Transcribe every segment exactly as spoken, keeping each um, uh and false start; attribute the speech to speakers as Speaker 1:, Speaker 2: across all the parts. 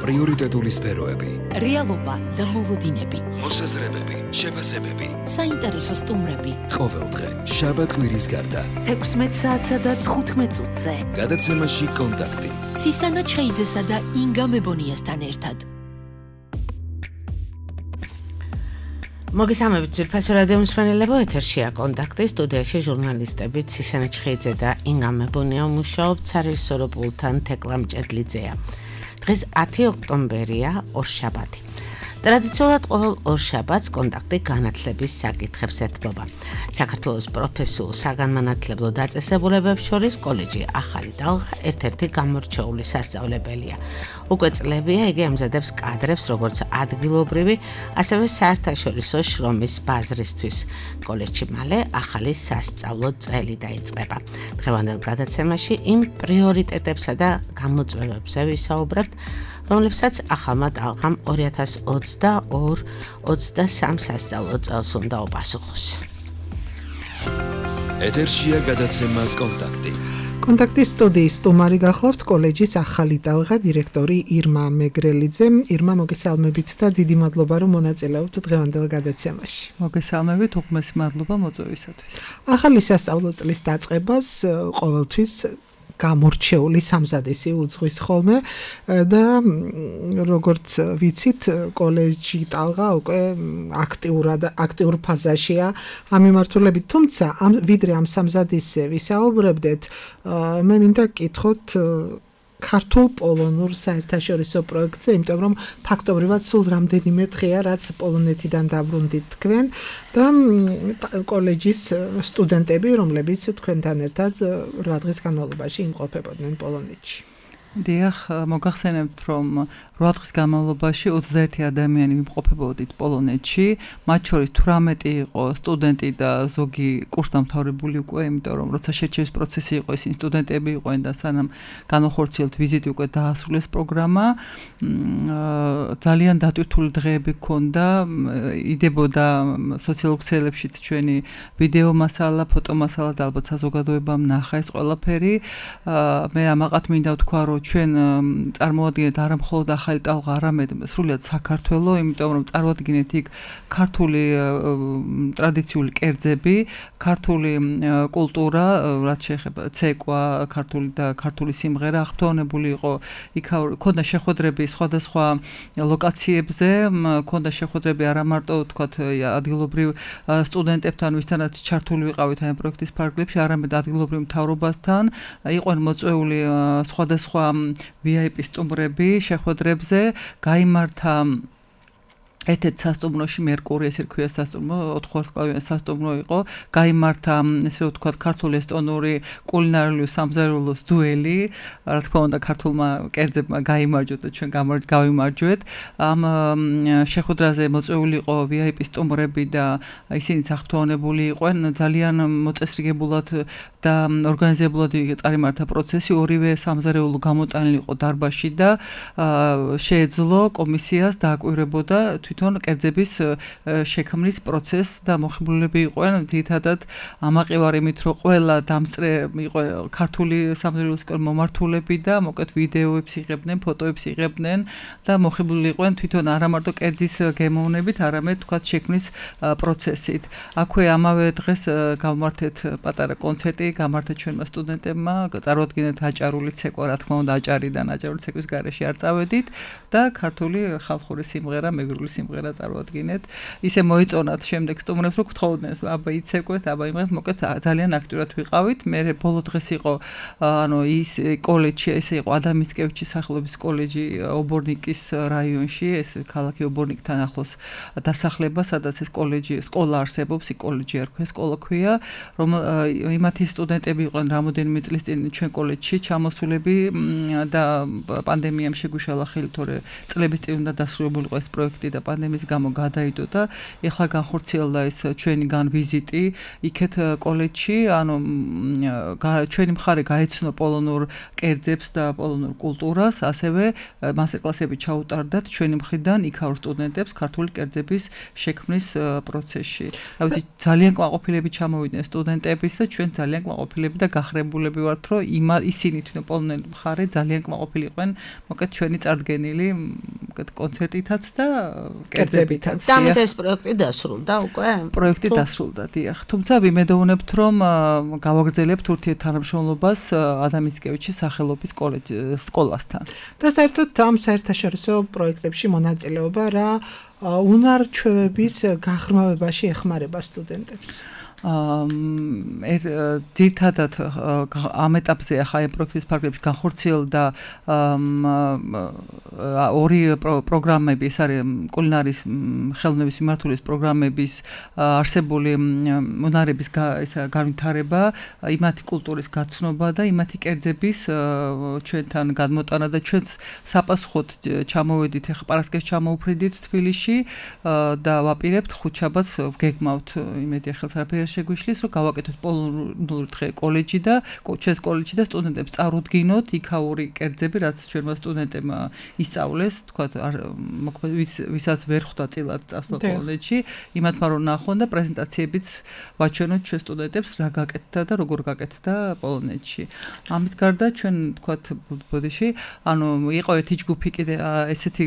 Speaker 1: პრიორიტეტული სფეროები,
Speaker 2: რეალობა და მოლოდინები,
Speaker 1: მოსაზრებები, შეფასებები,
Speaker 2: საინტერესო სტუმრები.
Speaker 1: ყოველდღე შაბათ-კვირის გარდა
Speaker 2: თექვსმეტ საათსა და თხუთმეტ წუთზე.
Speaker 1: გადაცემაში კონტაქტი.
Speaker 2: ცისანა ჩხეიძესა და ინგა მებონიასთან ერთად.
Speaker 3: მოგესალმებით ძვირფასო რადიო მსმენელებო, ეთერშია კონტაქტი, სტუდიაში ჟურნალისტები ცისანა ჩხეიძე და ინგა მებონია მუშაობთ სარეჟისორო პულტთან თეკლა მჭედლიძეა. დღეს ათი ოქტომბერია, ორშაბათი. ტრადიციულად ყოველ ორშაბათს კონტაქტი განათლების საკითხებს ეთმობა. საქართველოს პროფესიულ საგანმანათლებლო დაწესებულებებს შორის კოლეჯი ახალი ტალღა ერთ-ერთი გამორჩეული სასწავლებელია. უკვე წლებია იგი ამზადებს კადრებს როგორც ადგილობრივი, ასევე საერთაშორისო შრომის ბაზრისთვის. კოლეჯში მალე ახალი სასწავლო წელი დაიწყება. დღევანდელ გადაცემაში იმ პრიორიტეტებსა და გამოწვევებზე ვისაუბრებთ, რომლებსაც ახალმა ტალღამ ორი ათას ოცდაორი ოცდასამი სასწავლო წელს უნდა უპასუხოს.
Speaker 1: ეთერშია გადაცემა კონტაქტი.
Speaker 4: კონტაქტის სტუდიის სტუმარი გახლავთ კოლეჯის ახალი ტალღა დირექტორი ირმა მეგრელიძე. ირმა, მოგესალმებით და დიდი მადლობა რომ მონაწილეობთ დღევანდელ გადაცემაში.
Speaker 5: მოგესალმებით, უღმესი მადლობა მოწვევისათვის.
Speaker 4: ახალი სასწავლო წლის დაწყებას ყოველთვის გამორჩეული სამზადისი უძღვის ხოლმე და როგორც ვიცით, კოლეჯი ტალღა უკვე აქტიურად აქტიურ ფაზაშია ამ მიმართულებით, თუმცა ამ ვიდრე ამ სამზადისზე ვისაუბრებდეთ, მე მინდა გკითხოთ ქართულ პოლონურ საერთაშორისო პროექტზე, იმიტომ რომ ფაქტობრივად სულ რამდენიმე დღეა, რაც პოლონეთიდან დაბრუნდით თქვენ და კოლეჯის სტუდენტები, რომლებიც თქვენთან ერთად რვა დღის განმავლობაში იმყოფებოდნენ პოლონეთში.
Speaker 5: დიახ, მოგახსენებთ, რომ რვა დღის განმავლობაში ოცდაერთი ადამიანი იმყოფებოდით პოლონეთში, მათ შორის თვრამეტი იყო სტუდენტი და ზოგი კურსდამთავრებული უკვე, იმიტომ რომ როცა შერჩევის პროცესი იყო, ისინი სტუდენტები იყვნენ და სანამ განახორციელეთ ვიზიტი უკვე დაასრულეს პროგრამა. ძალიან დატვირთული დღეები ჰქონდა, იდებოდა სოციალურ ქსელებშიც ჩვენი ვიდეო მასალა, ფოტო მასალა და ალბათ საზოგადოებამ ნახა ეს ყველაფერი. მე ამაყად მინდა ვთქვა, რომ ჩვენ წარმოადგენთ არა მხოლოდ ახალი ტალღა, არამედ სრულიად საქართველო, იმიტომ რომ წარმოადგენთ იქ ქართული ტრადიციული კერძები, ქართული კულტურა, რაც შეეხება ცეკვა, ქართული და ქართული სიმღერა აღფრთოვანებული იყო. იქ ქონდა შეხვედრები სხვადასხვა ლოკაციებზე, ქონდა შეხვედრები არა მარტო ვთქვათ ადგილობრივ სტუდენტებთან, ვისთანაც ჩართული ვიყავით ამ პროექტის ფარგლებში, არამედ ადგილობრივ მთავრობასთან. იყვნენ მოწვეული სხვადასხვა ვი აი პი სტუმრები შეხვედრებზე, გაიმართა ერთ-ერთ სასტუმროში მერკური, ესე რქვია სასტუმრო, ოთხვარსკვლავიანი სასტუმრო იყო, გაიმართა, ესე ვთქვათ, ქართული ესტონური კულინარიული სამზარეულოს დუელი, რა თქმა უნდა, ქართულმა კერძებმა გაიმარჯვეთ და ჩვენ გავიმარჯვეთ. ამ შეხვედრაზე მოწვეული იყო ვი აი პი სტუმრები და ისინიც აღფრთოვანებული იყვნენ, ძალიან მოწესრიგებულად და ორგანიზებულად წარიმართა პროცესი, ორივე სამზარეულო გამოტანილი იყო დარბაზში და შეეძლო კომისიას დააკვირვებოდა თვითონ კერძების შექმნის პროცესს და მოხიბლულები იყვნენ ძირითადად ამაყივარ იმით, რომ ყველა დამწრე იყო ქართული სამზარეულოსკენ მომართულები და მოკლედ ვიდეოებს იღებდნენ, ფოტოებს იღებდნენ და მოხიბლული იყვნენ თვითონ არა მარტო კერძის გემოვნებით, არამედ თქვათ შექმნის პროცესით. აქვე ამავე დღეს გავმართეთ პატარა კონცერტი, გამართა ჩვენმა სტუდენტებმა, წარმოადგენთ აჭარული ცეკვა, რა თქმა უნდა, აჭარიდან აჭარული ცეკვის გარეშე არ წავედით და ქართული ხალხური სიმღერა, მეგრული სიმღერა წარმოადგენთ. ისე მოიწონათ შემდეგ სტუმრებს, რომ გთხოვდნენ, აბა იცეკვეთ, აბა იმღეთ, მოკლედ ძალიან აქტიურად ვიყავით. მე ბოლო დღეს იყო, ანუ ის კოლეჯი, ესე იყო ადამ მიცკევიჩის სახელობის კოლეჯი ობორნიკის რაიონში, ეს ქალაქი ობორნიკთან ახლოს დასახლება, სადაც ეს კოლეჯი, სკოლა არსებობს, ის კოლეჯი არ ქვია, სკოლა ქვია, რომ იმათი სტუდენტები იყვნენ რამოდენიმე წლის წინ ჩვენ კოლეჯში ჩამოსულები და პანდემიამ შეგუშალა ხელი, თორე წლების წინ უნდა დასრულებულიყო ეს პროექტი და პანდემიის გამო გადაიდო და ეხლა განხორციელდა ეს ჩვენი განვიზიტი იქეთ კოლეჯში, ანუ ჩვენი მხარე გაეცნო პოლონურ კერძებს და პოლონურ კულტურას, ასევე მასტერკლასები ჩაუტარდათ ჩვენი მხრიდან იქაურ სტუდენტებს ქართული კერძების შექმნის პროცესში. რა ვიცი, ძალიან კმაყოფილები ჩამოვიდნენ სტუდენტების და ჩვენ ძალიან კმაყოფილები და გახრებულები ვართ, რომ იმა ისინი თვითონ პოლონელი მხარე ძალიან კმაყოფილი იყვნენ, მოკეთ ჩვენი წარდგენილი მოკეთ კონცერტითაც და კერძებითაც.
Speaker 3: და ამით ეს პროექტი დასრულდა უკვე?
Speaker 5: პროექტი დასრულდა, დიახ. თუმცა ვიმედოვნებთ, რომ გავაგრძელებთ ურთიერთთანამშრომლობას ადამ მიცკევიჩის სახელობის სკოლასთან.
Speaker 4: და საერთოდ ამ საერთაშორისო პროექტებში მონაწილეობა რა უნარ-ჩვევების გაღრმავებაში ეხმარება სტუდენტებს?
Speaker 5: ძირითადად ამ ეტაპზე ახლა ამ პროექტის ფარგლებში განხორციელდა ორი პროგრამები, ეს არის კულინარის ხელოვნების მიმართულის პროგრამების არსებული უნარების განვითარება, იმათი კულტურის გაცნობა და იმათი კერძების ჩვენთან გადმოტანა და ჩვენც საპასუხოდ ჩამოვედით, ახლა პარასკევს ჩამოუფრიდით თბილისში და ვაპირებთ ხუთშაბათს გეგმავთ იმედი ახალს არაფერი შეგვიშლის, რომ გავაკეთოთ პოლონური დღე კოლეჯი და ჩვენს კოლეჯში და სტუდენტებს წარუდგინოთ იქაური კერძები, რაც ჩვენმა სტუდენტებმა ისწავლეს, თქვათ, ვისაც ვერ ხვდა წილად წასვლა კოლეჯში, იმათმა რომ ნახონ და პრეზენტაციებიც ვაჩვენოთ ჩვენ სტუდენტებს, რა გაკეთდა და როგორ გაკეთდა პოლონეთში. ამის გარდა ჩვენ, თქვათ, ბოდიში, ანუ იყო ერთი ჯგუფი კიდე ესეთი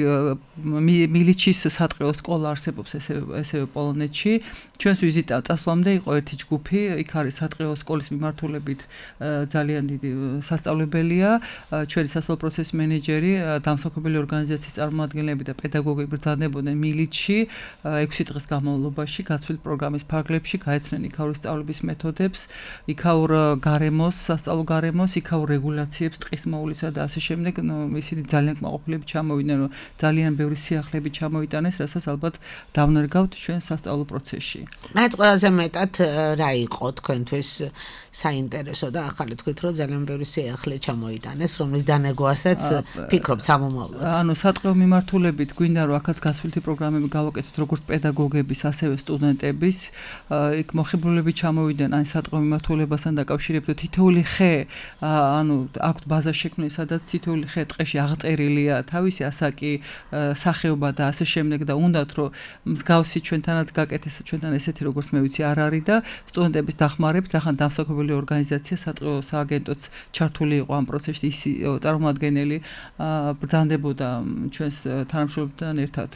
Speaker 5: მილიჩის სატყეო სკოლა არსებობს ესევე პოლონეთში. ჩვენს ვიზიტა წასვლამდე იყო ერთი ჯგუფი, იქ არის სატყეო სკოლის მიმართულებით ძალიან დიდი სასწავლებელია, ჩვენი სასწავლო პროცესის მენეჯერი, დამსახურებელი ორგანიზაციის წარმომადგენლები და პედაგოგები ბრძანდებოდნენ მილიჩში ექვსი დღის განმავლობაში გაცვლით პროგრამის ფარგლებში, გაეცნენ იქაური სწავლების მეთოდებს, იქაურ გარემოს, სასწავლო გარემოს, იქაურ რეგულაციებს, ტყის მოვლისა და ასე შემდეგ. ისინი ძალიან კმაყოფილები ჩამოვიდნენ, რომ ძალიან ბევრი სიახლეები ჩამოიტანეს, რასაც ალბათ დავნერგავთ ჩვენ სასწავლო პროცესში.
Speaker 3: მაინც ყველაზე მეტად რა იყო თქვენთვის საინტერესო და ახალი თქვით, რომ ძალიან ბევრი სიახლე ჩამოიტანეს, რომლის დანეგვასაც ფიქრობთ სამომავლოდ.
Speaker 5: ანუ სატყეო მიმართულებით გვინდა რომ აქაც გასვლითი პროგრამები გავაკეთოთ როგორც პედაგოგების, ასევე სტუდენტების. იქ მოხიბლულები ჩამოვიდნენ ან სატყეო მიმართულებასთან დაკავშირებით, თითოეული ხე, ანუ აქვთ ბაზა შექმნილი, სადაც თითოეული ხე ტყეში აღწერილია თავისი ასაკი, სახეობა და ასე შემდეგ და უნდათ რომ მსგავსი ჩვენთანაც გაკეთეს, ჩვენთან ესეთი როგორც მე ვიცი არ არის და სტუდენტების დახმარებით ახლა დამსახურებელი ორგანიზაცია სატყეო სააგენტოც ჩართული იყო ამ პროცესში, ის წარმომადგენელი ბრძანდებოდა ჩვენს თანამშრომლებთან ერთად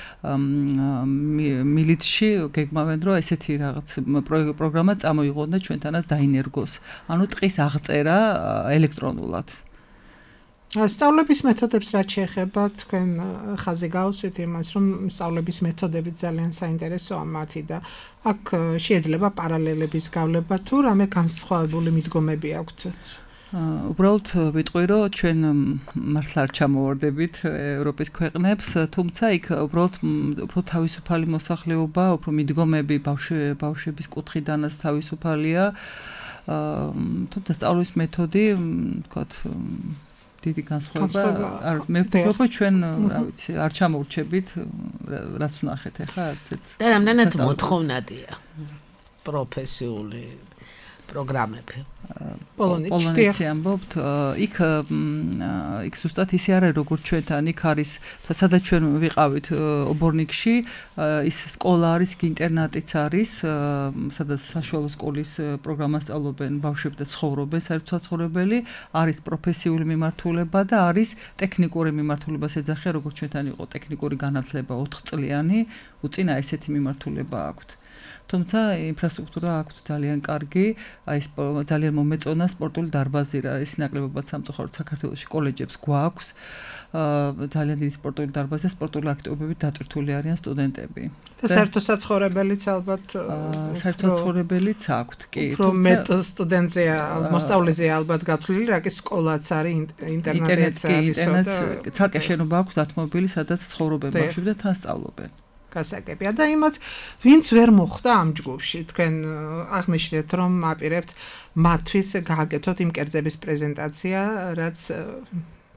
Speaker 5: მილიჩში, გეგმავენ რომ ესეთი რაღაც პროგრამა წამოიღონ და ჩვენთანაც დაინერგოს. ანუ ტყის აღწერა ელექტრონულად.
Speaker 4: სწავლების მეთოდებს რაც შეეხება, თქვენ ხაზი გაუსვით იმას, რომ სწავლების მეთოდები ძალიან საინტერესოა მათი და აქ შეიძლება პარალელების გავლება თუ რამე განსხვავებული მიდგომები აქვთ.
Speaker 5: უბრალოდ ვიტყვი, რომ ჩვენ მართლა არ ჩამოვარდებით ევროპის ქვეყნებს, თუმცა იქ უბრალოდ უფრო თავისუფალი მოსახლეობა, უფრო მიდგომები ბავშვების კუთხიდანაც თავისუფალია, თუმცა სწავლის მეთოდი, თქვათ, დიდი განსხვავება არ მე ვფიქრობ ჩვენ რა ვიცი არ ჩამოვრჩებით რაც ვნახეთ ახლა არცეთ
Speaker 3: და რამდენად მოთხოვნადია პროფესიული პროგრამები
Speaker 5: პოლონეთში ამბობთ იქ იქ ზუსტად ისე არის როგორც ჩვენთან იქ არის სადაც ჩვენ ვიყავით ობორნიკში ის სკოლა არის ინტერნატიც არის სადაც საშუალო სკოლის პროგრამას სწავლობენ ბავშვები და ცხოვრობენ საერთოდ ცხოვრებელი არის პროფესიული მიმართულება და არის ტექნიკური მიმართულებას ეძახიან როგორც ჩვენთან იყო ტექნიკური განათლება ოთხ წლიანი უწინა ესეთი მიმართულება აქვთ თუმცა ინფრასტრუქტურა აქვთ ძალიან კარგი, აი ეს ძალიან მომეწონა სპორტული დარბაზი რა, ის ნაკლებობად სამწუხაროდ საქართველოში კოლეჯებს გვაქვს. ძალიან დიდი სპორტული დარბაზი და სპორტული აქტივობებით დატვირთული არიან სტუდენტები.
Speaker 4: და საერთო საცხოვრებელიც ალბათ
Speaker 5: საერთო საცხოვრებელიც აქვთ, კი.
Speaker 4: უფრო მეტ სტუდენტზეა, მოსწავლეზეა ალბათ გათვლილი, რა კი სკოლაც არის, ინტერნეტიც არის.
Speaker 5: ინტერნეტი ცალკე შენობა აქვს დათმობილი, სადაც ცხოვრობენ ბავშვები და თან სწავლობენ.
Speaker 4: გასაგებია და იმათ ვინც ვერ მოხვდა ამ ჯგუფში თქვენ აღნიშნეთ რომ აპირებთ მათთვის გააკეთოთ იმ კერძების პრეზენტაცია რაც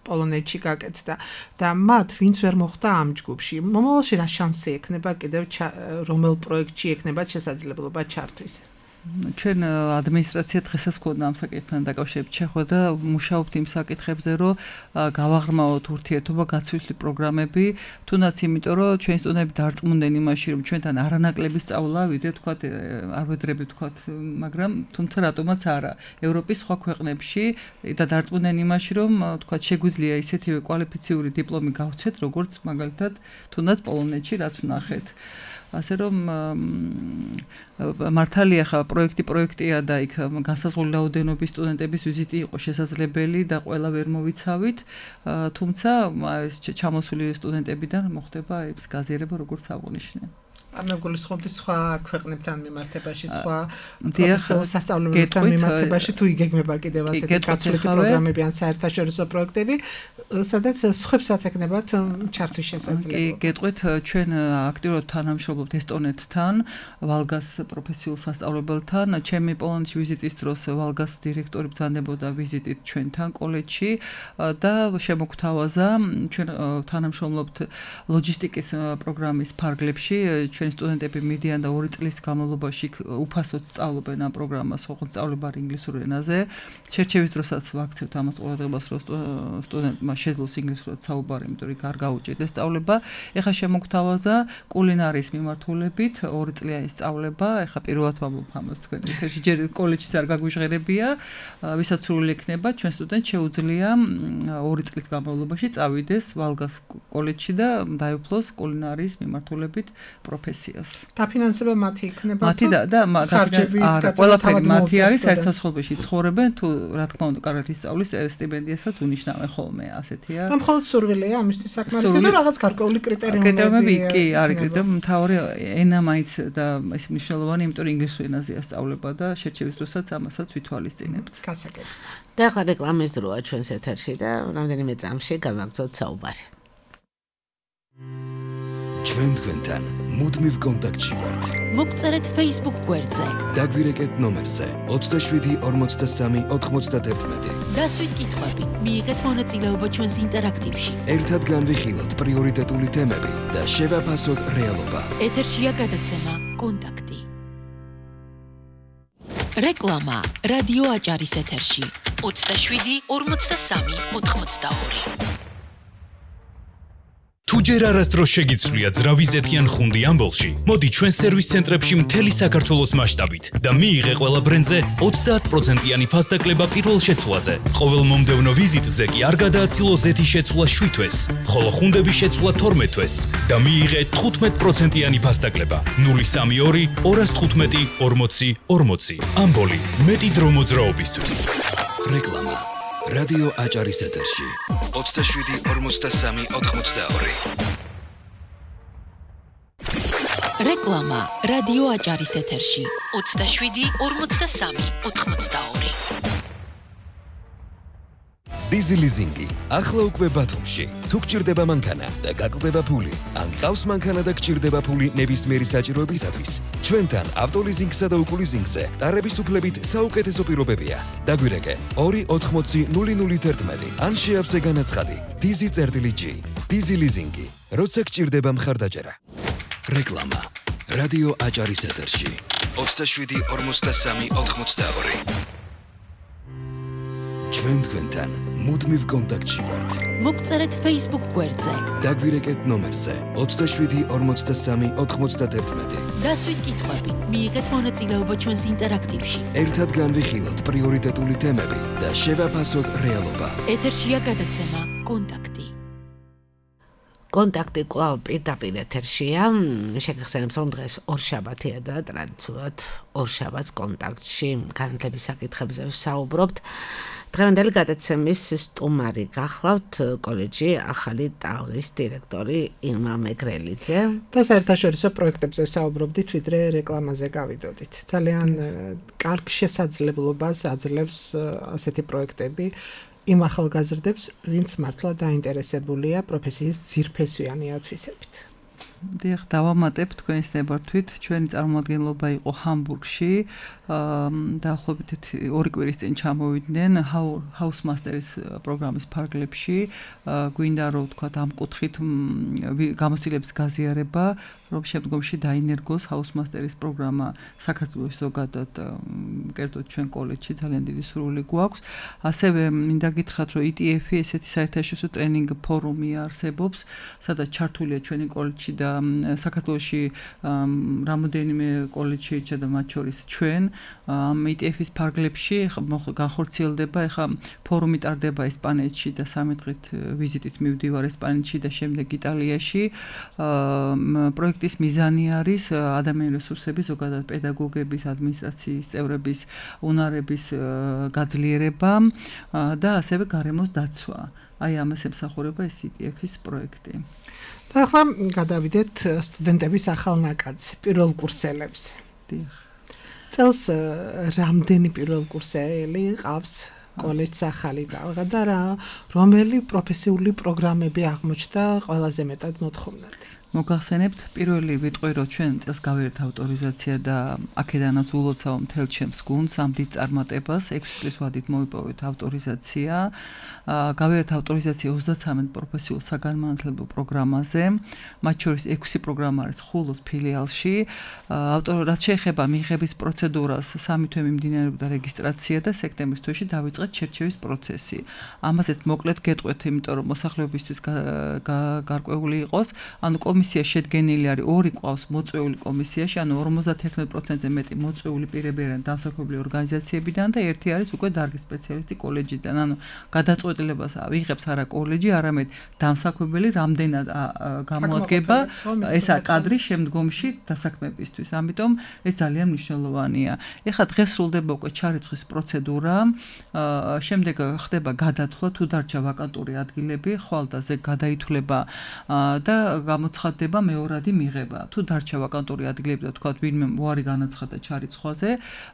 Speaker 4: პოლონეთში გაკეთდა და მათ ვინც ვერ მოხვდა ამ ჯგუფში მომავალში რა შანსი ექნება კიდევ რომელ პროექტში ექნება შესაძლებლობა ჩართვის
Speaker 5: ჩვენ ადმინისტრაცია დღესაც გქონდა ამ საკითხთან დაკავშირებით შეხვედრა მუშაობთ იმ საკითხებზე რომ გავაღრმავოთ ურთიერთობა გაცვლითი პროგრამები თუნდაც იმიტომ რომ ჩვენი სტუდენტები დარწმუნდნენ იმაში რომ ჩვენთან არანაკლები სწავლა ვიდრე თქვათ არ ვედრები თქვათ მაგრამ თუმცა რატომაც არა ევროპის სხვა ქვეყნებში და დარწმუნდნენ იმაში რომ თქვათ შეგვიძლია ისეთივე კვალიფიციური დიპლომი გავცეთ როგორც მაგალითად თუნდაც პოლონეთში რაც ვნახეთ ასე რომ მართალია ხა პროექტი პროექტია და იქ განსაზღვრული რაოდენობის სტუდენტების ვიზიტი იყო შესაძლებელი და ყველა ვერ მოვიცავით თუმცა ეს ჩამოსული სტუდენტებიდან მოხდება ეს გაზიარება როგორც აღნიშნე
Speaker 4: მე გულისხმობდი სხვა ქვეყნებთან მიმართებაში სხვა პროფესიულ სასწავლებლებთან მიმართებაში თუ იგეგმება კიდევ ასეთი გაცვლითი პროგრამები ან საერთაშორისო პროექტები სადაც სხვებსაც ეკნებათ ჩართვის შესაძლებლობა.
Speaker 5: კი, გეტყვით ჩვენ აქტიურად თანამშრომლობთ ესტონეთთან, ვალგას პროფესიულ სასწავლებელთან. ჩემი პოლონეთში ვიზიტის დროს ვალგას დირექტორი ბრძანდებოდა ვიზიტით ჩვენთან კოლეჯში და შემოგთავაზა ჩვენ თანამშრომლობთ ლოჯისტიკის პროგრამის ფარგლებში. ჩვენი სტუდენტები მიდიან და ორი წლის განმავლობაში უფასოდ სწავლობენ ამ პროგრამას, ოღონდ სწავლება ინგლისურ ენაზე. შერჩევის დროსაც ვაქცევთ ამას ყურადღებას, რომ სტუდენტმა შეძლოს ინგლისურად საუბარი, იმიტომ რომ არ გაუჭირდეს სწავლება. ეხლა შემოგთავაზა კულინარიის მიმართულებით ორი წლიანი სწავლება. ეხლა პირველად ვამბობ ამას თქვენ ეთერში, ჯერ კოლეჯში არ გაგვიჟღერებია, ვისაც სრული ექნება, ჩვენ სტუდენტ შეუძლია ორი წლის განმავლობაში წავიდეს ვალგას კოლეჯში და დაეუფლოს კულინარიის მიმართულებით პროფესიას.
Speaker 4: დაფინანსება მათი იქნება
Speaker 5: მათი და და არა ყველაფერი მათი არის საერთაშორისოში ცხოვრებენ თუ რა თქმა უნდა კარგად ისწავლის სტიპენდიასაც უნიშნავენ ხოლმე ასეთია.
Speaker 4: და მხოლოდ სურვილია ამისთვის საკმარისი და რაღაც გარკვეული კრიტერიუმები
Speaker 5: კი არის კრიტერიუმი მთავარი ენა მაინც და ეს მნიშვნელოვანი იმიტომ რომ ინგლისურ ენაზეა სწავლება და შერჩევის დროსაც ამასაც ვითვალისწინებთ.
Speaker 4: გასაგები.
Speaker 3: და ახლა რეკლამის დროა ჩვენს ეთერში და რამდენიმე წამში გავაგზავნოთ საუბარი.
Speaker 1: ჩვენ თქვენთან მუდმივ კონტაქტში ვართ.
Speaker 2: მოგწერეთ Facebook გვერდზე.
Speaker 1: დაგვირეკეთ ნომერზე ოცდაშვიდი ორმოცდასამი ოთხმოცდაათერთმეტი.
Speaker 2: დასვით კითხვები, მიიღეთ მონაწილეობა ჩვენს ინტერაქტივში.
Speaker 1: ერთად განვიხილოთ პრიორიტეტული თემები და შევაფასოთ რეალობა.
Speaker 2: ეთერშია გადაცემა კონტაქტი. რეკლამა რადიო აჭარის ეთერში ოცდაშვიდი ორმოცდასამი ოთხმოცდაორი.
Speaker 6: თუ ჯერ არასდროს შეგიცვლია ძრავიზეთიან ხუნდი ამბოლში, მოდი ჩვენ სერვის ცენტრებში მთელი საქართველოს მასშტაბით და მიიღე ყველა ბრენდზე ოცდაათ პროცენტიანი ფასდაკლება პირველ შეცვლაზე. ყოველ მომდევნო ვიზიტზე კი არ გადააცილო ზეთის შეცვლა შვიდ თვეს, ხოლო ხუნდების შეცვლა თორმეტ თვეს და მიიღე თხუთმეტ პროცენტიანი ფასდაკლება. ნული სამი ორი ორას თხუთმეტი ორმოცი ორმოცი. ამბოლი მეტი დრო მოძრაობისთვის.
Speaker 1: რეკლამა რადიო აჭარის ეთერში ოცდაშვიდი ორმოცდასამი ოთხმოცდაორი.
Speaker 2: რეკლამა რადიო აჭარის ეთერში ოცდაშვიდი ორმოცდასამი ოთხმოცდაორი.
Speaker 1: დიზი ლიზინგი ახლა უკვე ბათუმში. თუ გჭირდება მანქანა და გაკლდება ფული, ან ყავს მანქანა და გჭირდება ფული ნებისმიერი საჭიროებისათვის, ჩვენთან ავტოლიზინგსა და უკულიზინგზე ტარების უფლებით საუკეთესო პირობებია. დაგვირეკე ორი ოთხმოცი ნული ნული თერთმეტი ან შეავსე განაცხადი დიზი წერტილი ჯი. დიზი ლიზინგი, როცა გჭირდება მხარდაჭერა. რეკლამა რადიო აჭარის ეთერში ოცდაშვიდი ორმოცდასამი ოთხმოცდაორი. ჩვენ თქვენთან მუდმივ კონტაქტში ვართ.
Speaker 2: მოგწერეთ Facebook გვერდზე.
Speaker 1: დაგვირეკეთ ნომერზე ოცდაშვიდი ორმოცდასამი ოთხმოცდაათერთმეტი.
Speaker 2: დასვით კითხვები, მიიღეთ მონაწილეობა ჩვენს ინტერაქტივში.
Speaker 1: ერთად განვიხილოთ პრიორიტეტული თემები და შევაფასოთ რეალობა.
Speaker 2: ეთერშია გადაცემა კონტაქტი.
Speaker 3: კონტაქტი კვლავ პირდაპირ ეთერშია. შეგახსენებთ რომ დღეს ორშაბათია და ტრადიციულად ორშაბათს კონტაქტში განათლების საკითხებზე ვსაუბრობთ. დღევანდელი გადაცემის სტუმარი გახლავთ კოლეჯი ახალი ტალღის დირექტორი ირმა მეგრელიძე
Speaker 4: და საერთაშორისო პროექტებზე ვსაუბრობდით, ვიდრე რეკლამაზე გავიდოდით. ძალიან კარგ შესაძლებლობას აძლევს ასეთი პროექტები იმ ახალგაზრდებს, ვინც მართლა დაინტერესებულია პროფესიის ძირფესვიანი ათვისებით.
Speaker 5: დიახ, დავამატებ თქვენის ნებართვით. ჩვენი წარმომადგენლობა იყო ჰამბურგში. დაახლოებით ორი კვირის წინ ჩამოვიდნენ House Masters პროგრამის ფარგლებში. გვინდა რომ ვთქვათ ამ კუთხით გამოცდილების გაზიარება, რომ შემდგომში დაინერგოს House Masters პროგრამა საქართველოს ზოგადად, კერძოდ ჩვენ კოლეჯში ძალიან დიდი სურვილი გვაქვს. ასევე მინდა გითხრათ, რომ ი ტი ეფ-ი ესეთი საერთაშორისო ტრენინგ ფორუმი არსებობს, სადაც ჩართულია ჩვენი კოლეჯში და საქართველოში რამოდენიმე კოლეჯი და მათ შორის ჩვენ ამ ი ტი ეფ-ის ფარგლებში განხორციელდება. ეხლა ფორუმი ტარდება ესპანეთში და სამი დღით ვიზიტით მივდივარ ესპანეთში და შემდეგ იტალიაში. პროექტის მიზანი არის ადამიანური რესურსების, ზოგადად პედაგოგების, ადმინისტრაციის წევრების უნარების გაძლიერება და ასევე გარემოს დაცვა. აი ამას ემსახურება ეს ი ტი ეფ-ის პროექტი.
Speaker 4: და ახლა გადავიდეთ სტუდენტების ახალ ნაკადზე, პირველ კურსელებზე.
Speaker 5: დიახ.
Speaker 4: წელს რამდენი პირველ კურსელი ყავს კოლეჯს ახალი ტალღა და რა რომელი პროფესიული პროგრამები აღმოჩნდა ყველაზე მეტად მოთხოვნადი?
Speaker 5: მოგახსენებთ, პირველი ვიტყვი, რომ ჩვენ წელს გავერთ ავტორიზაცია და აქედანაც ულოცავ მთელ ჩემს გუნდს ამ დიდ წარმატებას. ექვსი წლის ვადით მოვიპოვეთ ავტორიზაცია. გავერთ ავტორიზაცია ოცდაცამეტ პროფესიულ საგანმანათლებლო პროგრამაზე. მათ შორის ექვსი პროგრამა არის ხულოს ფილიალში. რაც შეეხება მიღების პროცედურას, სამი თვე მიმდინარეობდა რეგისტრაცია და სექტემბრის თვეში დავიწყეთ შერჩევის პროცესი. ამაზეც მოკლედ გეტყვით, იმიტომ რომ მოსახლეობისთვის გარკვეული იყოს. ანუ კომისია შედგენილი არის ორი ყავს მოწვეული კომისიაში, ანუ ორმოცდაათი პროცენტზე მეტი მოწვეული პირები არიან დამსახურებული ორგანიზაციებიდან და ერთი არის უკვე დარგის სპეციალისტი კოლეჯიდან. ანუ გადაწყვეტილებას ვიღებს არა კოლეჯი, არამედ დამსახურებელი რამდენად გამოადგება ესა კადრი შემდგომში დასაქმებისთვის. ამიტომ ეს ძალიან მნიშვნელოვანია. ეხლა დღეს სრულდება უკვე ჩარიცხვის პროცედურა, შემდეგ ხდება გადათვლა თუ დარჩა ვაკანტური ადგილები, ხვალდაზე გადაითვლება და გამოცხადდება მეორადი მიღება. თუ დარჩა ვაკანტური ადგილები და თქვათ ვინმე უარი განაცხადა ჩარიცხვაზე,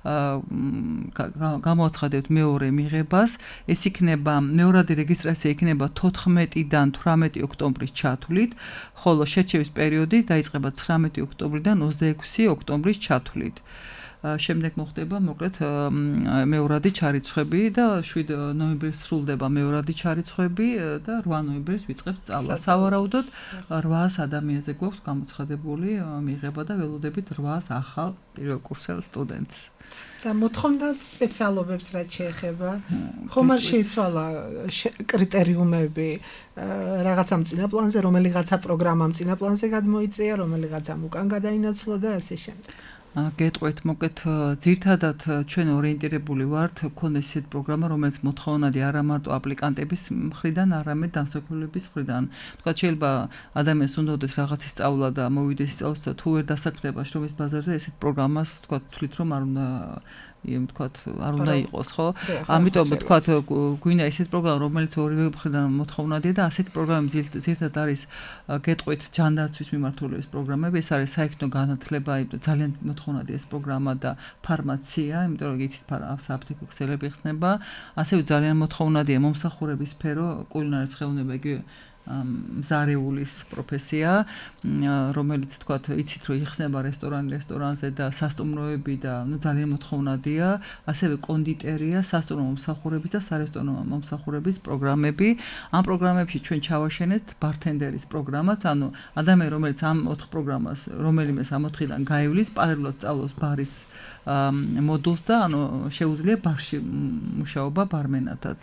Speaker 5: გამოაცხადებთ მეორე მიღებას. ეს იქნება მეორადი რეგისტრაცია იქნება თოთხმეტიდან თვრამეტი ოქტომბრის ჩათვლით, ხოლო შერჩევის პერიოდი დაიწყება ცხრამეტი ოქტომბრიდან ოცდაექვსი ოქტომბრის ჩათვლით. შემდეგ მოხდება მოკლედ მეორადი ჩარიცხვები და შვიდ ნოემბერს სრულდება მეორადი ჩარიცხვები და რვა ნოემბერს ვიწყებთ სწავლას. სავარაუდოდ რვაას ადამიანზე გვაქვს გამოცხადებული მიღება და ველოდებით რვაას ახალ პირველ კურსელ სტუდენტს.
Speaker 4: და მოთხოვნად სპეციალობებს რაც შეეხება, ხომ არ შეიცვალა კრიტერიუმები რაღაცა მწინა პლანზე, რომელიღაცა პროგრამა მწინა პლანზე გადმოიწია, რომელიღაცამ უკან გადაინაცვლა და ასე შემდეგ.
Speaker 5: გეტყვით, მოკლედ ძირთადად ჩვენ ორიენტირებული ვართ, გქონდეს ისეთი პროგრამა, რომელიც მოთხოვნადი არა მარტო აპლიკანტების მხრიდან, არამედ დამსახურების მხრიდან. თქვათ შეიძლება ადამიანს უნდაოდეს რაღაცის სწავლა და მოვიდეს სწავლას და თუ ვერ დასაქმდება შრომის ბაზარზე, ესეთ პროგრამას თქვათ თვლით რომ არ უნდა იმ თქვათ არ უნდა იყოს, ხო? ამიტომ თქვათ გვინდა ისეთი პროგრამა, რომელიც ორივე მხრიდან მოთხოვნადია და ასეთი პროგრამები ძირთადად არის გეტყვით ჯანდაცვის მიმართულების პროგრამები, ეს არის საექნო განათლება, ძალიან მოთხოვნადია ეს პროგრამა და ფარმაცია, იმიტომ რომ იცით საფთიკო ქსელები ხსნება, ასევე ძალიან მოთხოვნადია მომსახურების სფერო, კულინარიის ხელოვნება, იგივე მზარეულის პროფესია, რომელიც თქვათ იცით რომ იხსნება რესტორანი რესტორანზე და სასტუმროები და ნუ ძალიან მოთხოვნადია, ასევე კონდიტერია, სასტუმრო მომსახურების და სარესტორანო მომსახურების პროგრამები. ამ პროგრამებში ჩვენ ჩავაშენეთ ბართენდერის პროგრამაც, ანუ ადამიანი რომელიც ამ ოთხ პროგრამას რომელიმეს ამ ოთხიდან გაივლის, პარალელურად სწავლობს ბარის მოდულს და ანუ შეუძლია ბარში მუშაობა ბარმენადაც.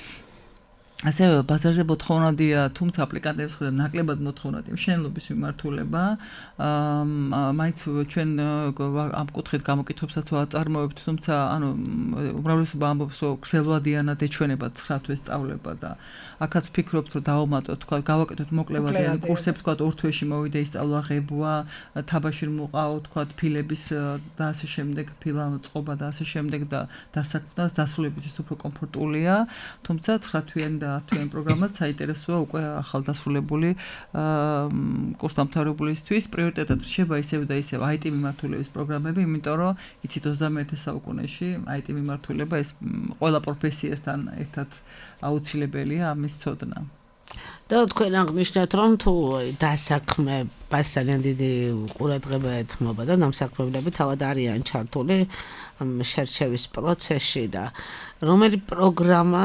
Speaker 5: ასევე ბაზარზე მოთხოვნადია, თუმცა აპლიკანტების მხრიდან ნაკლებად მოთხოვნადია მშენებლობის მიმართულება. მაინც ჩვენ ამ კუთხით გამოკითხვებსაც ვაწარმოებთ, თუმცა ანუ უმრავლესობა ამბობს, რომ გრძელვადიანად ეჩვენება ცხრა თვეს სწავლება და აქაც ვფიქრობთ, რომ დავამატოთ, თქვა გავაკეთოთ მოკლევადიანი კურსები, თქვა ორ თვეში მოვიდა ისწავლა ღებვა, თაბაში მოვყავ, თქვა ფილების და ასე შემდეგ, ფილა წყობა და ასე შემდეგ და დასაქმდა დასრულებისთვის უფრო კომფორტულია, თუმცა ცხრა თვიანი და ათვიანი პროგრამაც საინტერესოა უკვე ახალდასრულებული კურსდამთავრებულისთვის. პრიორიტეტად რჩება ისევ და ისევ აი ტი მიმართულების პროგრამები, იმიტომ რომ იცით ოცდამეერთე საუკუნეში აი ტი მიმართულება ეს ყველა პროფესიასთან ერთად აუცილებელია ამის ცოდნა.
Speaker 3: და თქვენ აღნიშნეთ რომ თუ დასაქმებასთან დიდი ყურადღება ეთმობა და დამსაქმებლები თავად არიან ჩართული შერჩევის პროცესში და რომელი პროგრამა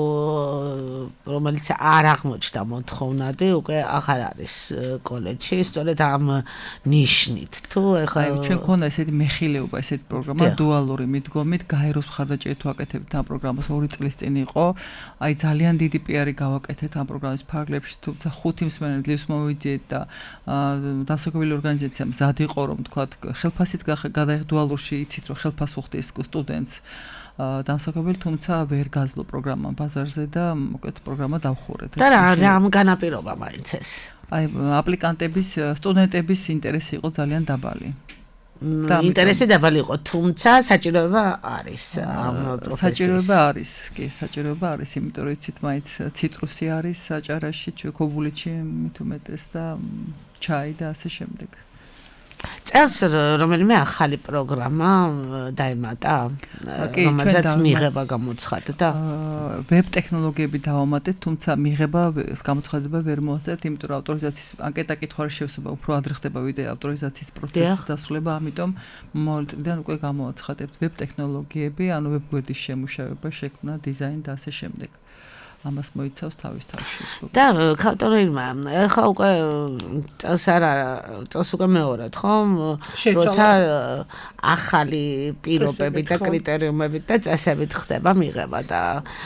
Speaker 3: რომელიც არ აღმოჩნდა მოთხოვნადი უკვე აღარ არის კოლეჯში სწორედ ამ ნიშნით თუ ეხლა
Speaker 5: აი ჩვენ ქონდა ესეთი მეხილეობა ესეთი პროგრამა დუალური მიდგომით გაეროს მხარდაჭერით ვაკეთებთ ამ პროგრამას ორი წლის წინ იყო აი ძალიან დიდი პიარი გავაკეთეთ ამ პროგრამის ფარგლებში თუმცა ხუთი მსმენელი ძლივს მოვიძიეთ და დასაქმებული ორგანიზაცია მზად იყო რომ თქვა ხელფასით გადაიღო დუალურში იცით რომ ხელფას უხდის სტუდენტს დამსაქმებელი თუმცა ვერ გაძლო პროგრამა ბაზარზე და მოკლედ პროგრამა დავხურეთ
Speaker 3: და რა რამ განაპირობა მაინც ეს
Speaker 5: აი აპლიკანტების სტუდენტების ინტერესი იყო ძალიან დაბალი
Speaker 3: და ინტერესი დაბალი იყო თუმცა საჭიროება არის ამ პროფესიის
Speaker 5: საჭიროება არის კი საჭიროება არის იმიტომ რომ იცით მაინც ციტრუსი არის საჭარაში ჩეკობულიჩი მით უმეტეს და ჩაი და ასე შემდეგ
Speaker 3: წელს რომელიმე ახალი პროგრამა დაემატა რომელზეც მიღება გამოცხადდა
Speaker 5: ვებ ტექნოლოგიები დავამატეთ თუმცა მიღება გამოცხადება ვერ მოასწრეთ იმიტომ რომ ავტორიზაციის ანკეტა კითხვის შევსება უფრო ადრე ხდება ვიდრე ავტორიზაციის პროცესის დასრულება ამიტომ მომავალ წლიდან უკვე გამოაცხადებთ ვებ ტექნოლოგიები ანუ ვებ-გვერდის შემუშავება შექმნა დიზაინი და ასე შემდეგ ამას მოიცავს თავის თავში
Speaker 3: და ქავტორინმა ახლა უკვე წელს არა წელს უკვე მეორედ ხომ როცა ახალი პირობები და კრიტერიუმები და წესებით ხდება მიღება და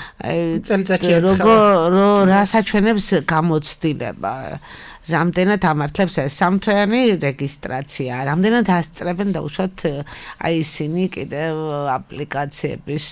Speaker 3: აი როგორ რა საჩვენებს გამოცდილება რამდენად ამართლებს ეს სამთვიანი რეგისტრაცია, რამდენად ასწრებენ დაუშვათ აი ისინი კიდევ აპლიკაციების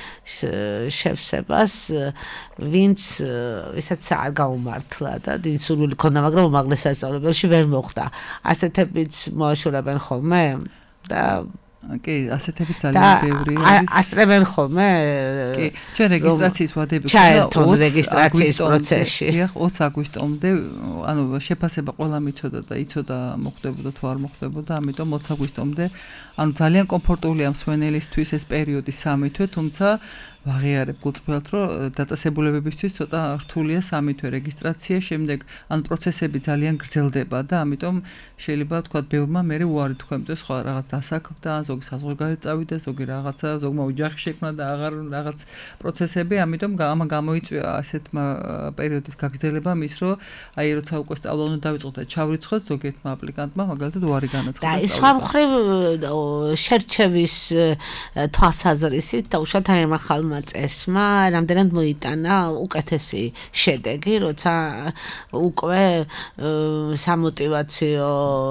Speaker 3: შევსებას, ვინც ვისაც არ გაუმართლა და დიდი სურვილი ქონდა, მაგრამ უმაღლეს სასწავლებელში ვერ მოხვდა. ასეთებიც მოაშორებენ ხოლმე და
Speaker 5: კი, ასეთები ძალიან ბევრი არის.
Speaker 3: ასწრებენ ხოლმე?
Speaker 5: კი, ჩვენ რეგისტრაციის ვადები
Speaker 3: ჩაერთონ რეგისტრაციის პროცესში.
Speaker 5: დიახ, ოცი აგვისტომდე, ანუ შეფასება ყველა მიცოდა და იცოდა მოხდებოდა თუ არ მოხდებოდა, ამიტომ ოცი აგვისტომდე, ანუ ძალიან კომფორტულია მსმენელისთვის ეს პერიოდი სამი თვე, თუმცა ვაღიარებ გულწრფელად, რომ დაწესებულებებისთვის ცოტა რთულია სამი თვე რეგისტრაცია, შემდეგ ან პროცესები ძალიან გრძელდება და ამიტომ შეიძლება თქვა ბევრმა მერე უარი თქვა, იმიტომ სხვა რაღაც დასაქმდა, ზოგი საზღვარგარეთ წავიდა, ზოგი რაღაცა, ზოგმა ოჯახი შექმნა და აღარ რაღაც პროცესები, ამიტომ ამა გამოიწვია ასეთმა პერიოდის გაგრძელება მის, რომ აი როცა უკვე სწავლა უნდა დავიწყოთ და ჩავრიცხოთ ზოგიერთმა აპლიკანტმა, მაგალითად უარი განაცხადა.
Speaker 3: და სხვა მხრივ შერჩევის თვალსაზრისით დაუშვათ აი ამ ახალმა წესმა რამდენად მოიტანა უკეთესი შედეგი, როცა უკვე სამოტივაციო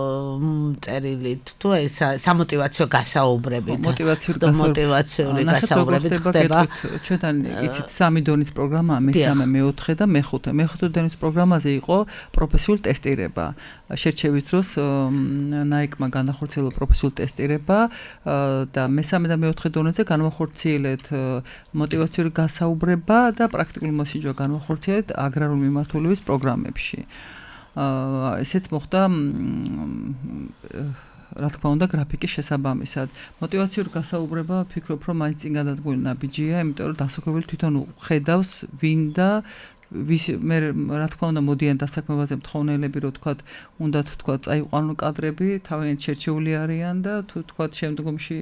Speaker 3: წერილით თუ ეს სამოტივაციო გასაუბრებით მოტივაციური გასაუბრებით ხდება.
Speaker 5: ჩვენთან იცით სამი დონის პროგრამაა, მესამე, მეოთხე და მეხუთე. მეხუთე დონის პროგრამაზე იყო პროფესიული ტესტირება. შერჩევის დროს ნაიკმა განახორციელა პროფესიული ტესტირება და მესამე და მეოთხე დონეზე განვახორციელეთ მოტივაციური გასაუბრება და პრაქტიკული მოსინჯვა განვახორციელეთ აგრარული მიმართულების პროგრამებში. აა ესეც მოხდა რა თქმა უნდა გრაფიკის შესაბამისად. მოტივაციური გასაუბრება ვფიქრობ რომ მაინც წინ გადადგმული ნაბიჯია, იმიტომ რომ დასაქმებელი თვითონ ხედავს ვინ და ვის მე რა თქმა უნდა მოდიან დასაქმებაზე მთხოვნელები, რომ თქვათ, უნდათ თქვათ წაიყვანონ კადრები, თავიანთ შერჩეული არიან და თუ თქვათ შემდგომში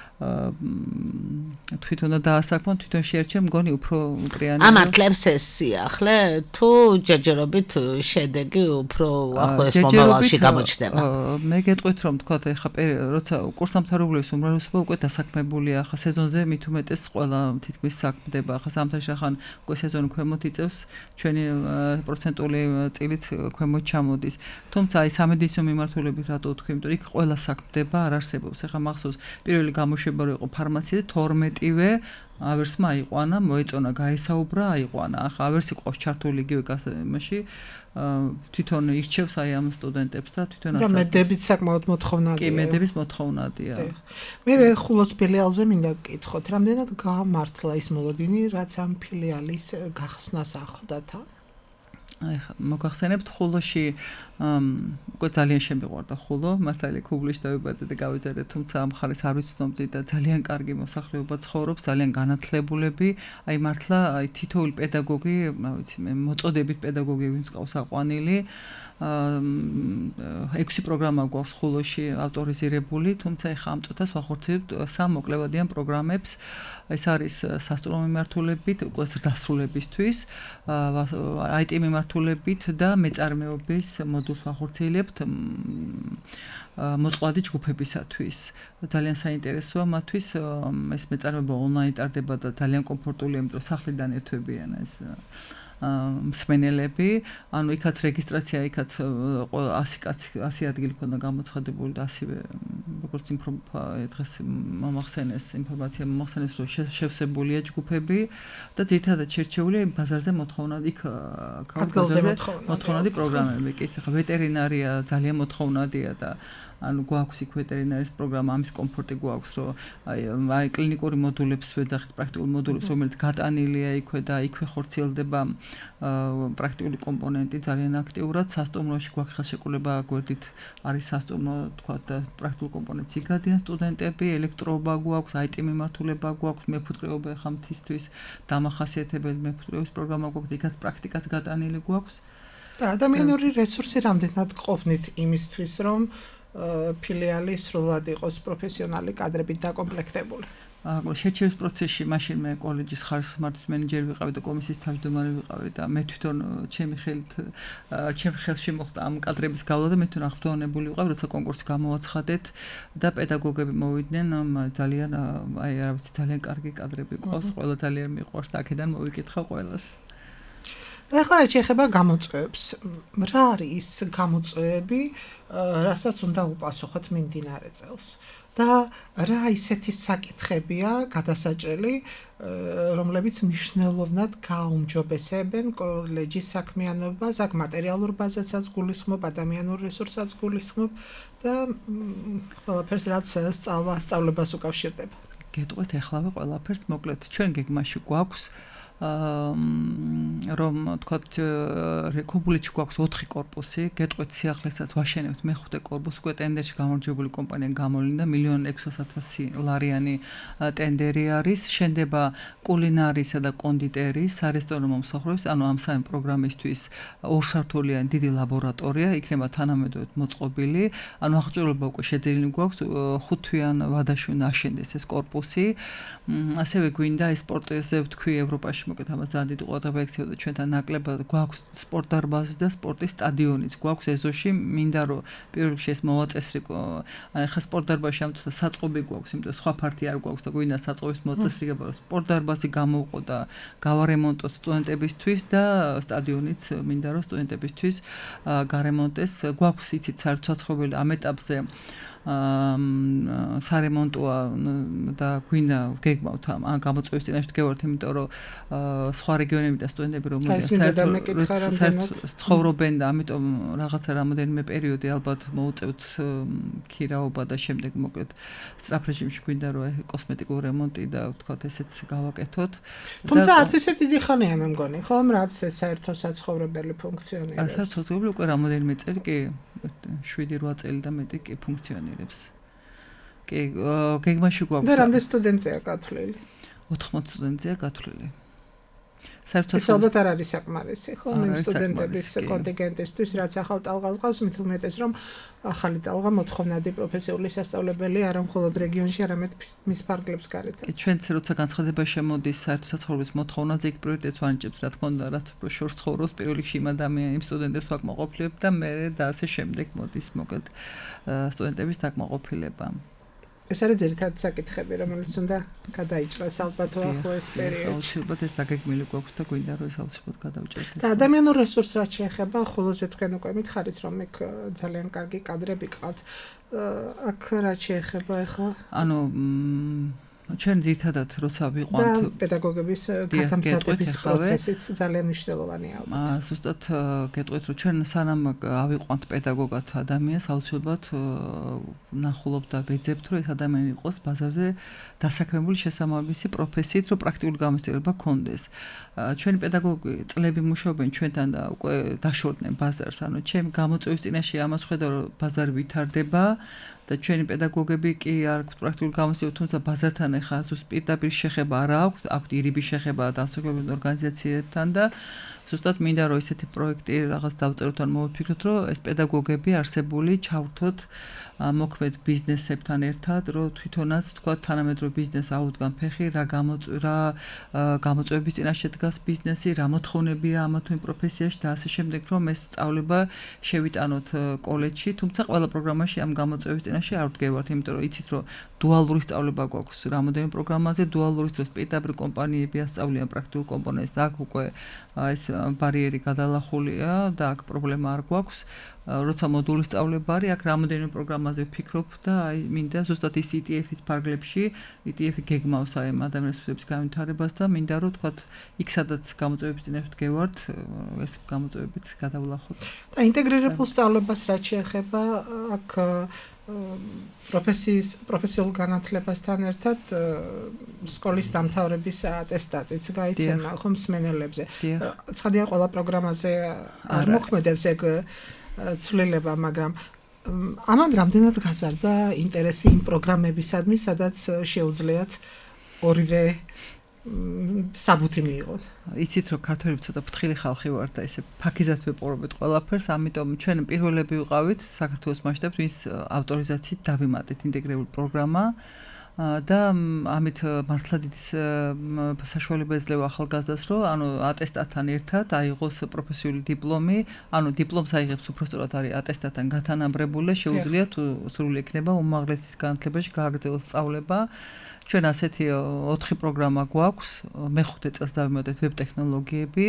Speaker 5: თვითონ დაასაქმონ, თვითონ შეერჩენ, მგონი უფრო უპრიანია.
Speaker 3: ამართლებს ეს სიახლე თუ ჯერჯერობით შედეგი უფრო ახლოს მომავალში გამოჩნდება.
Speaker 5: მე გეტყვით რომ თქვათ ეხა როცა კურსდამთავრებულების უმრავლესობა უკვე დასაქმებულია, ახლა სეზონზე მით უმეტეს ყველა თითქმის საქმდება, ახლა ზამთარში ახან უკვე სეზონი ქვემოთ იწევს, ჩვენი პროცენტული წილიც ქვემოთ ჩამოდის. თუმცა აი სამედიცინო მიმართულებით რატო ვთქვი, იმიტომ რომ იქ ყველა საქმდება, არ არსებობს. ახლა მახსოვს პირველი გამოშვება იყო ფარმაციაზე თორმეტივე ავერსმა აიყვანა, მოეწონა, გაესაუბრა, აიყვანა. ახლა ავერსი ყავს ჩართული იგივე გასამაში, თვითონ ირჩევს აი ამ სტუდენტებს და თვითონ
Speaker 4: და მედებით საკმაოდ მოთხოვნადია.
Speaker 5: კი, მედების მოთხოვნადია.
Speaker 4: მე ხულოს ფილიალზე მინდა გკითხოთ, რამდენად გამართლა ის მოლოდინი, რაც ამ ფილიალის გახსნას ახლდათ?
Speaker 5: აი ხა მოგახსენებთ ხულოში უკვე ძალიან შემიყვარდა ხულო, მართალი ქუბლში დავიბადე და გავიზარდე, თუმცა ამ ხარის არ ვიცნობდი და ძალიან კარგი მოსახლეობა ცხოვრობს, ძალიან განათლებულები, აი მართლა აი თითოეული პედაგოგი, რა ვიცი მე, მოწოდებით პედაგოგი ვინც ყავს აყვანილი, ექვსი პროგრამა გვაქვს ხულოში ავტორიზირებული, თუმცა ეხა ამ წუთას ვახორციელებთ სამ მოკლევადიან პროგრამებს. ეს არის სასტუმრო მიმართულებით, უკვე დასრულებისთვის, აი ტი მიმართულებით და მეწარმეობის მოდულს ვახორციელებთ მოწყვლადი ჯგუფებისათვის. ძალიან საინტერესოა მათთვის, ეს მეწარმეობა ონლაინ ტარდება და ძალიან კომფორტულია, იმიტომ რომ სახლიდან ერთვებიან ეს მსმენელები, ანუ იქაც რეგისტრაცია, იქაც ასი კაცი, ასი ადგილი ქონდა გამოცხადებული და ასივე როგორც დღეს მომახსენეს ინფორმაცია მომახსენეს, რომ შევსებულია ჯგუფები და ძირითადად შერჩეული ბაზარზე მოთხოვნადი იქ
Speaker 4: ადგილზე
Speaker 5: მოთხოვნადი პროგრამები. კი, ხა ვეტერინარია ძალიან მოთხოვნადია და ანუ გვაქვს იქ ვეტერინარის პროგრამა, ამის კომფორტი გვაქვს, რომ აი აი კლინიკური მოდულებს ვეძახით, პრაქტიკულ მოდულებს, რომელიც გატანილია იქვე და იქვე ხორციელდება პრაქტიკული კომპონენტი ძალიან აქტიურად. სასტუმროში გვაქვს ხელშეკრულება, გვერდით არის სასტუმრო, თქვა და პრაქტიკულ კომპონენტს იგადიან სტუდენტები, ელექტროობა გვაქვს, აი ტი მიმართულება გვაქვს, მეფუტკრეობა ხა მთისთვის დამახასიათებელი მეფუტკრეობის პროგრამა გვაქვს, იქაც პრაქტიკაც გატანილი გვაქვს.
Speaker 4: და ადამიანური რესურსი რამდენად ყოფნით იმისთვის, რომ ფილიალი სრულად იყოს პროფესიონალი კადრებით დაკომპლექტებული.
Speaker 5: შერჩევის პროცესში მაშინ მე კოლეჯის ხარისხმართვის მენეჯერი ვიყავი და კომისიის თავმჯდომარე ვიყავი და მე თვითონ ჩემი ხელით ჩემ ხელში მოხდა ამ კადრების გავლა და მე თვითონ აღფრთოვანებული ვიყავი, როცა კონკურსი გამოვაცხადეთ და პედაგოგები მოვიდნენ, ძალიან აი რა ვიცი, ძალიან კარგი კადრები ყავს, ყველა ძალიან მიყვარს და აქედან მოვიკითხა ყველას.
Speaker 4: ახლა შეეხება გამოწვევებს. რა არის ის გამოწვევები, რასაც უნდა უპასუხოთ მიმდინარე წელს? და რა ისეთი საკითხებია გადასაჭრელი, რომლებიც მნიშვნელოვნად გაუმჯობესებენ კოლეჯის საქმიანობას, აქ მატერიალურ ბაზასაც გულისხმობ, ადამიანურ რესურსსაც გულისხმობ და ყველაფერს რაც სწავლა, სწავლებას უკავშირდება.
Speaker 5: გეტყვით ახლავე ყველაფერს, მოკლედ ჩვენ გეგმაში გვაქვს რომ თქვათ რეკუბლიჩი გვაქვს ოთხი კორპუსი, გეტყვით სიახლესაც ვაშენებთ მეხუთე კორპუსს, უკვე ტენდერში გამარჯვებული კომპანია გამოვლინდა მილიონ ექვსას ათასი ლარიანი ტენდერი არის, შენდება კულინარისა და კონდიტერიის, სარესტორნო მომსახურების, ანუ ამ სამი პროგრამისთვის ორსართულიანი დიდი ლაბორატორია, იქნება თანამედროვე მოწყობილი, ანუ აღჭურვილობა უკვე შეძენილი გვაქვს, ხუთვიან ვადაშვილ აშენდეს ეს კორპუსი, ასევე გვინდა ეს სპორტზე ვთქვი ევროპაში მოკეთ ამას ძალიან დიდი ყურადღება ექცეოდა ჩვენთან ნაკლებად გვაქვს სპორტ დარბაზი და სპორტის სტადიონიც გვაქვს ეზოში მინდა რომ პირველ რიგში ეს მოვაწესრიგო ან ხა სპორტ დარბაზში ამ თუთა საწყობი გვაქვს იმიტომ სხვა ფართი არ გვაქვს და გვინდა საწყობის მოწესრიგება რომ სპორტ დარბაზი გამოვყო და გავარემონტოთ სტუდენტებისთვის და სტადიონიც მინდა რომ სტუდენტებისთვის გარემონტეს გვაქვს იცით საერთო-საცხოვრებელი ამ ეტაპზე სარემონტოა და გვინდა გეგმავთ ამ გამოწვევის წინაშე გევართ იმიტომ რომ სხვა რეგიონები და სტუდენტები რომ ცხოვრობენ და ამიტომ რაღაცა რამოდენიმე პერიოდი ალბათ მოუწევთ ქირაობა და შემდეგ მოკლედ სწრაფ რეჟიმში გვინდა რომ კოსმეტიკური რემონტი და ვთქვათ ესეც გავაკეთოთ.
Speaker 4: თუმცა არც ესეთი დიდი ხანია მე მგონი, ხომ, რაც ეს საერთო-საცხოვრებელი ფუნქციონირებს.
Speaker 5: საერთო-საცხოვრებელი უკვე რამოდენიმე წელი კი შვიდი რვა წელი და მეტი კი ფუნქციონირებს. კი, გეგმაში გვაქვს.
Speaker 4: და რამდენი სტუდენტია გათვლილი?
Speaker 5: ოთხმოცი სტუდენტია გათვლილი.
Speaker 4: ეს ალბათ არ არის საკმარისი, ხო, იმ სტუდენტების კონტინგენტისთვის, რაც ახალ ტალღას ყავს, მით უმეტეს, რომ ახალი ტალღა მოთხოვნადი პროფესიული სასწავლებელი არა მხოლოდ რეგიონში, არამედ მის ფარგლებს გარეთაც.
Speaker 5: კი, ჩვენც როცა განცხადება შემოდის საერთო-საცხოვრებლის მოთხოვნაზე, იქ პრიორიტეტს ვანიჭებთ, რა თქმა უნდა, რაც შორს ცხოვრობს, პირველ რიგში იმ ადამიანებს, იმ სტუდენტებს ვაკმაყოფილებ და მერე და ასე შემდეგ მოდის მოკლედ სტუდენტების დაკმაყოფილება.
Speaker 4: ეს არის ძირითადად საკითხები, რომელიც უნდა გადაიჭრას ალბათ ახლა ეს პერიოდში.
Speaker 5: აუცილებლად ეს დაგეგმილი გვაქვს და გვინდა რომ ეს აუცილებლად გადავჭერთ.
Speaker 4: და ადამიანურ რესურსს რაც შეეხება, ხოლოზე თქვენ უკვე მითხარით, რომ იქ ძალიან კარგი კადრები ყავთ. აქ რაც შეეხება ახლა?
Speaker 5: ანუ ჩვენ ძირითადად როცა ვიყვანთ
Speaker 4: და პედაგოგების გადამზადების პროცესიც ძალიან მნიშვნელოვანია.
Speaker 5: აა ზუსტად გეტყვით რომ ჩვენ სანამ ავიყვანთ პედაგოგად ადამიანს აუცილებლად ნახულობ და ვეძებთ რომ ეს ადამიანი იყოს ბაზარზე დასაქმებული შესაბამისი პროფესიით რომ პრაქტიკული გამოცდილება ჰქონდეს. ჩვენი პედაგოგი წლები მუშაობენ ჩვენთან და უკვე დაშორდნენ ბაზარს. ანუ ჩემი გამოწვევის წინაშე ამას ხედავ რომ ბაზარი ვითარდება და ჩვენი პედაგოგები კი არ აქვს პრაქტიკული გამოცდილება, თუმცა ბაზართან ახლა ზუსტ პირდაპირ შეხება არ აქვს, აქვთ ირიბი შეხება დამსახურებელ ორგანიზაციებთან და ზუსტად მინდა რომ ესეთი პროექტი რაღაც დავწეროთ ან მოვიფიქროთ, რომ ეს პედაგოგები არსებული ჩავთოთ მოქმედ ბიზნესებთან ერთად, რომ თვითონაც თქვა თანამედროვე ბიზნეს აუდგან ფეხი, რა გამოწვევა გამოწვევების წინაშე დგას ბიზნესი, რა მოთხოვნებია ამა თუ იმ პროფესიაში და ასე შემდეგ, რომ ეს სწავლება შევიტანოთ კოლეჯში, თუმცა ყველა პროგრამაში ამ გამოწვევის წინაშე არ ვდგევართ, იმიტომ რომ იცით რომ დუალური სწავლება გვაქვს რამოდენიმე პროგრამაზე, დუალურის დროს პირდაპირ კომპანიები ასწავლიან პრაქტიკულ კომპონენტს და აქ უკვე ეს ბარიერი გადალახულია და აქ პრობლემა არ გვაქვს. როცა მოდულის სწავლება არის, აქ რამოდენიმე პროგრამაზე ვფიქრობ და აი მინდა ზუსტად ის ი ტი ეფ-ის ფარგლებში, ი ტი ეფ-ი გეგმავს აი ამ ადამიანის რესურსების განვითარებას და მინდა რომ თქვათ იქ სადაც გამოწვევების წინაშე ვდგევართ, ეს გამოწვევებიც გადავლახოთ.
Speaker 4: და ინტეგრირებულ სწავლებას რაც შეეხება, აქ პროფესიის პროფესიულ განათლებასთან ერთად სკოლის დამთავრების ატესტატიც გაიცემა ხომ მსმენელებზე. ცხადია ყველა პროგრამაზე არ მოქმედებს ეგ ცვლილება, მაგრამ ამან რამდენად გაზარდა ინტერესი იმ პროგრამებისადმი, სადაც შეუძლიათ ორივე საბუთი მიიღოთ.
Speaker 5: იცით რომ ქართველები ცოტა ფრთხილი ხალხი ვართ და ესე ფაქიზად ვეპყრობთ ყველაფერს, ამიტომ ჩვენ პირველები ვიყავით საქართველოს მასშტაბით, ვის ავტორიზაციით დავიმატეთ ინტეგრირებული პროგრამა და ამით მართლა დიდი საშუალება ეძლევა ახალგაზრდას, რომ ანუ ატესტატთან ერთად აიღოს პროფესიული დიპლომი, ანუ დიპლომს აიღებს უბრალოდ არის ატესტატთან გათანაბრებული, შეუძლია თუ სრული ექნება უმაღლესის განათლებაში გააგრძელოს სწავლება. ჩვენ ასეთი ოთხი პროგრამა გვაქვს, მეხუთე წელს დავიმატეთ ვებ ტექნოლოგიები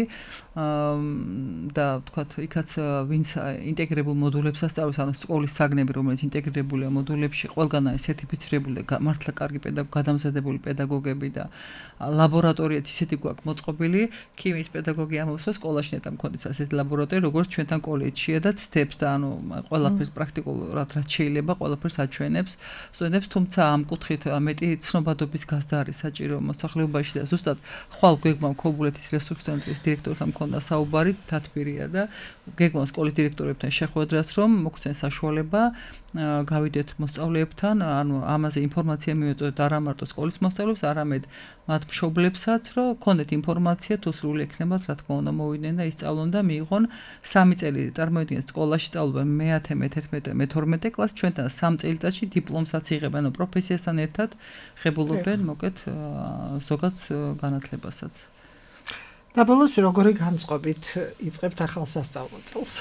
Speaker 5: და თქვათ, იქაც ვინც ინტეგრირებულ მოდულებს ასწავლის, ანუ სკოლის საგნები, რომელიც ინტეგრირებულია მოდულებში, ყველგან არის სერტიფიცირებული და მართლა კარგი პედაგოგი, გადამზადებული პედაგოგები და ლაბორატორიაც ისეთი გვაქვს მოწყობილი, ქიმიის პედაგოგი ამბობს, რომ სკოლაში ნეტა მქონდეს ასეთი ლაბორატორია, როგორც ჩვენთან კოლეჯშია და ცდებს და ანუ ყველაფერს პრაქტიკულად რაც შეიძლება, ყველაფერს აჩვენებს სტუდენტებს, თუმცა ამ კუთხით მეტი ცნობადობის გაზრდა არის საჭირო მოსახლეობაში და ზუსტად ხვალ გეგმავ ქობულეთის რესურს ცენტრის დირექტორთან მქონდა საუბარი, თათბირია და გეგმავ სკოლის დირექტორებთან შეხვედრას, რომ მოგცენ საშუალება გავიდეთ მოსწავლეებთან, ანუ ამაზე ინფორმაცია მივეწოდეთ არა მარტო სკოლის მოსწავლეებს, არამედ მათ მშობლებსაც, რომ ქონდეთ ინფორმაცია თუ სრული ექნებათ, რა თქმა უნდა, მოვიდნენ და ისწავლონ და მიიღონ სამი წელი წარმოიდგინეთ სკოლაში სწავლობენ მეათე, მეთერთმეტე, მეთორმეტე კლასს, ჩვენთან სამ წელიწადში დიპლომსაც იღებენ, ანუ პროფესიასთან ერთად ღებულობენ მოკეთ ზოგად განათლებასაც.
Speaker 4: და ბოლოს როგორი განწყობით იწყებთ ახალ სასწავლო წელს?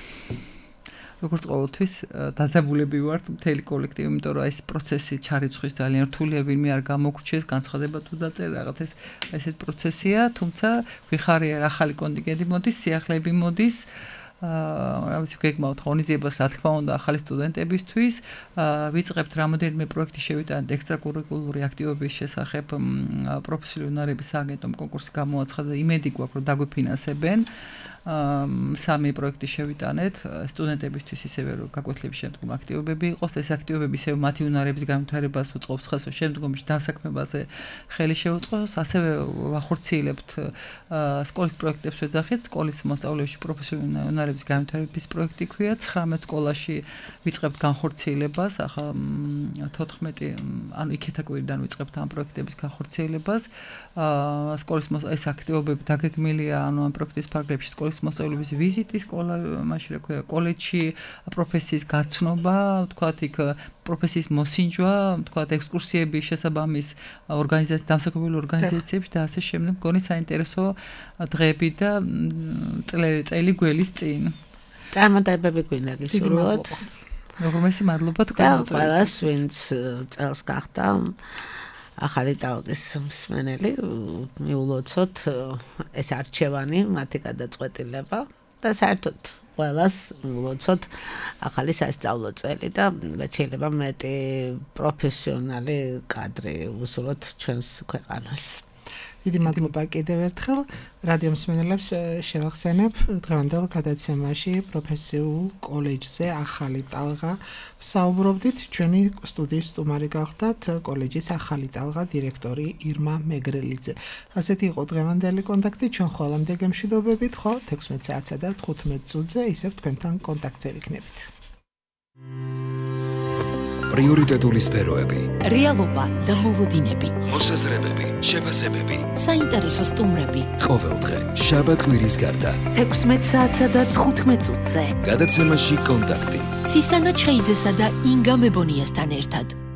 Speaker 5: როგორც ყოველთვის დაძაბულები ვართ მთელი კოლექტივი, იმიტომ რომ ეს პროცესი ჩარიცხვის ძალიან რთულია, ვინმე არ გამოგრჩეს, განცხადება თუ დაწერა, რაღაც ეს ესეთ პროცესია, თუმცა ვიხარია ახალი კონტინგენტი მოდის, სიახლეები მოდის. აა, რა ვიცი, გეგმავთ ღონისძიებას, რა თქმა უნდა, ახალი სტუდენტებისთვის. ვიწყებთ რამოდენიმე პროექტი შევიტანეთ ექსტრაკურიკულური აქტივობების შესახებ პროფესიული უნარების სააგენტომ კონკურსი გამოაცხადა, იმედი გვაქვს, რომ დაგვიფინანსებენ. სამი პროექტი შევიტანეთ სტუდენტებისთვის, ისევე რომ გაკვეთილების შემდგომ აქტივობები იყოს, ეს აქტივობები ისევე მათი უნარების განვითარებას უწყობს ხელს, რომ შემდგომში დასაქმებაზე ხელი შეუწყოს, ასევე ვახორციელებთ სკოლის პროექტებს ვეძახით, სკოლის მოსწავლეებში პროფესიული უნარების განვითარების პროექტი ქვია, ცხრამეტ სკოლაში ვიწყებთ განხორციელებას, ახლა თოთხმეტი, ანუ იქეთა კვირიდან ვიწყებთ ამ პროექტების განხორციელებას. სკოლის ეს აქტივობები დაგეგმილია, ანუ ამ პროექტის ფარგლებში სკოლის მოსწავლეების ვიზიტი სკოლა, მაშინ რა ქვია, კოლეჯში, პროფესიის გაცნობა, თქვათ იქ პროფესიის მოსინჯვა, თქვათ ექსკურსიები შესაბამის ორგანიზაციების, დამსახურებული ორგანიზაციებში და ასე შემდეგ, მგონი საინტერესო დღეები და წელი გველის წინ.
Speaker 3: წარმატებები გვინდა გისურვოთ.
Speaker 5: უღრმესი მადლობა თქვენ
Speaker 3: მოწვევისთვის. და ყველას, ვინც წელს გახდა ახალი ტალღის მსმენელი, მიულოცოთ ეს არჩევანი, მათი გადაწყვეტილება და საერთოდ ყველას ლოცოთ ახალი სასწავლო წელი და რაც შეიძლება მეტი პროფესიონალი კადრი უსულოთ ჩვენს ქვეყანას.
Speaker 4: დიდი მადლობა კიდევ ერთხელ რადიო მსმენელებს შევახსენებ დღევანდელ გადაცემაში პროფესიულ კოლეჯზე ახალი ტალღა საუბრობდით ჩვენი სტუდიის სტუმარი გახდათ კოლეჯის ახალი ტალღა დირექტორი ირმა მეგრელიძე. ასეთი იყო დღევანდელი კონტაქტი ჩვენ ხოლმე გემშვიდობებით ხო თექვსმეტ საათსა და თხუთმეტ წუთზე ისევ თქვენთან კონტაქტზე ვიქნებით.
Speaker 1: პრიორიტეტული სფეროები,
Speaker 2: რეალობა და მოლოდინები,
Speaker 1: მოსაზრებები, შეფასებები,
Speaker 2: საინტერესო სტუმრები.
Speaker 1: ყოველდღე შაბათ-კვირის გარდა
Speaker 2: თექვსმეტ საათსა და თხუთმეტ წუთზე.
Speaker 1: გადაცემაში კონტაქტი.
Speaker 2: ცისანა ჩხეიძესა და ინგა მებონიასთან ერთად.